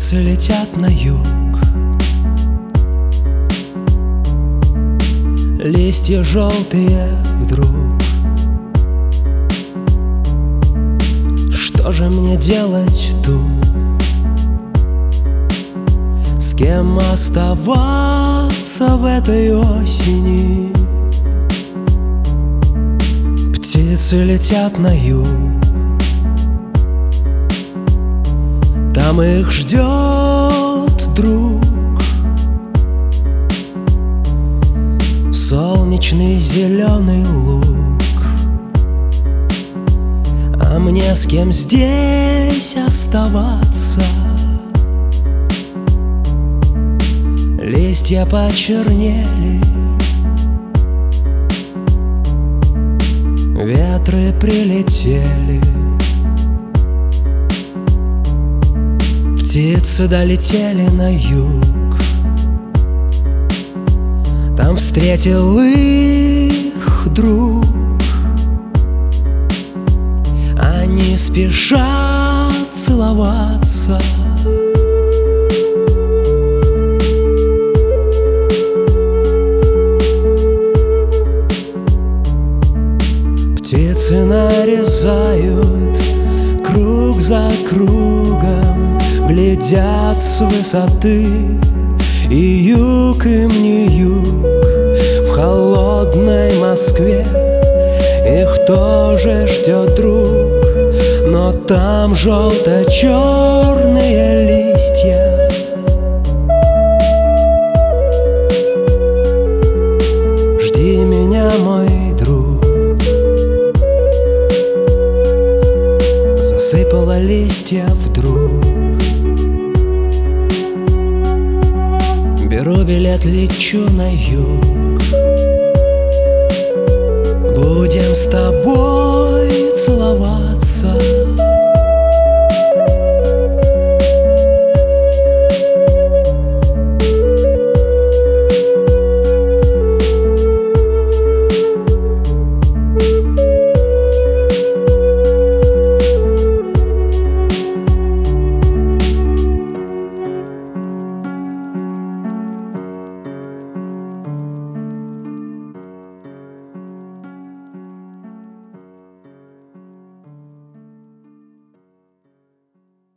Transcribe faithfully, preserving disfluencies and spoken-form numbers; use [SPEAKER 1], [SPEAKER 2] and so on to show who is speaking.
[SPEAKER 1] Птицы летят на юг, листья желтые вдруг. Что же мне делать тут? С кем оставаться в этой осени? Птицы летят на юг, там их ждет друг. Солнечный зеленый луг, а мне с кем здесь оставаться? Листья почернели, ветры прилетели, птицы долетели на юг. Там встретил их друг. Они спешат целоваться. Птицы нарезают круг за кругом, глядят с высоты. И юг им не юг, в холодной Москве их тоже ждет друг. Но там желто-черные листья, жди меня, мой друг. Засыпала листья вдруг. Беру билет, лечу на юг. Будем с тобой целоваться.